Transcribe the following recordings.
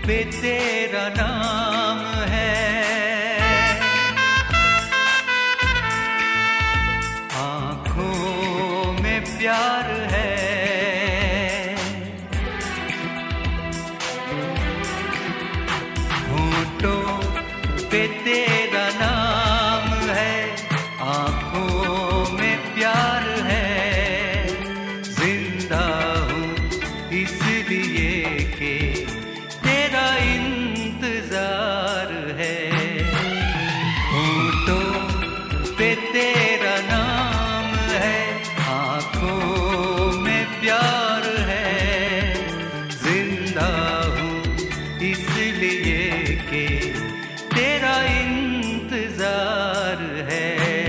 पे तेरा नाम है, आँखों में प्यार है, होठों पे तेरा नाम है, आँखों में प्यार है, जिंदा हूँ इसलिए कि तेरा इंतजार है, होठों पे तेरा नाम है, आँखों में प्यार है, जिंदा हूँ इसलिए कि तेरा इंतजार है।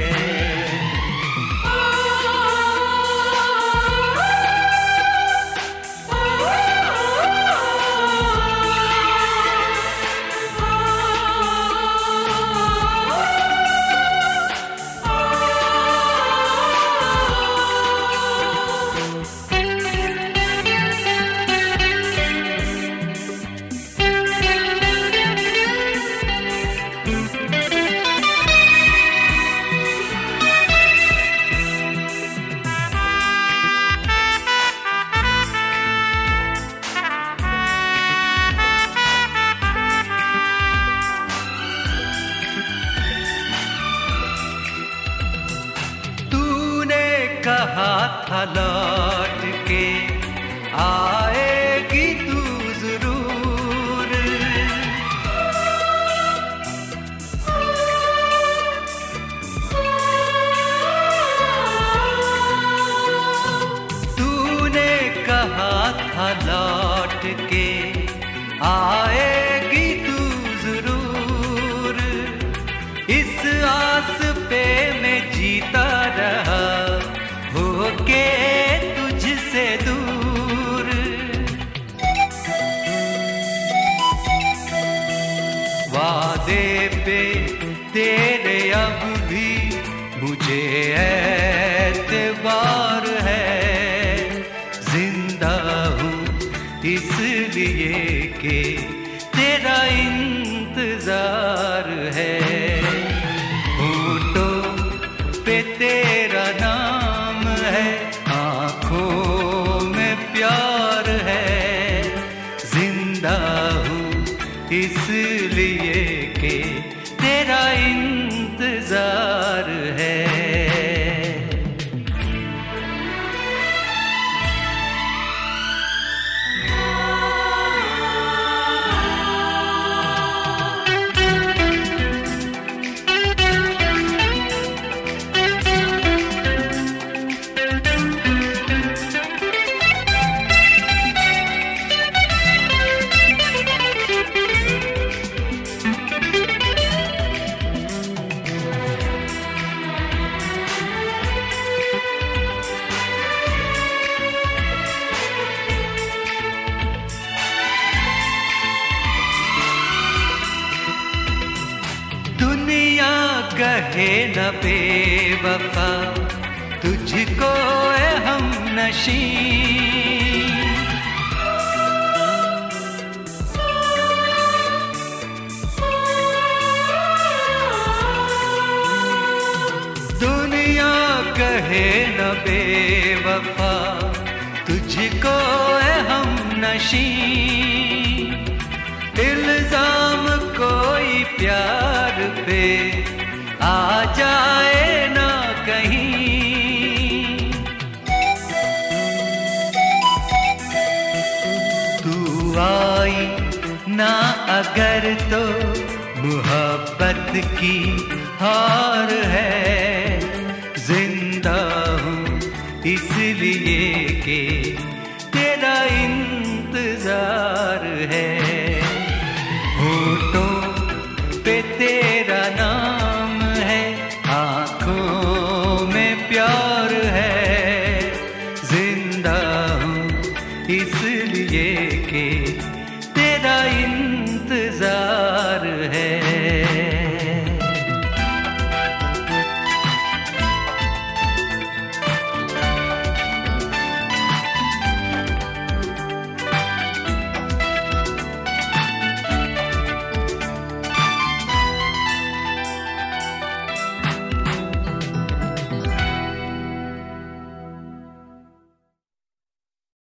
कहा था लौट के आएगी तू जरूर, तूने कहा था लौट के आएगी तू जरूर, इस आस पे मैं जीता रहा होके तुझसे दूर, वादे पे तेरे अब भी मुझे एतबार है, जिंदा हूँ इसलिए कि तेरा इंतजार है, होठों पे तेरा नाम है, आँखों में प्यार है, जिंदा हूँ इसलिए कि तेरा इंतजार है। दुनिया कहे न बेवफा तुझको है हम नशी, दुनिया कहे न बेवफा तुझको है हम नशी, इल्जाम कोई प्यार पे आ जाए ना कहीं, तू आई ना अगर तो मोहब्बत की हार है, जिंदा हूँ इसलिए कि तेरा इंतजार है, होठों पे तेरा नाम है, आँखों में प्यार है, जिंदा हूँ इसलिए कि तेरा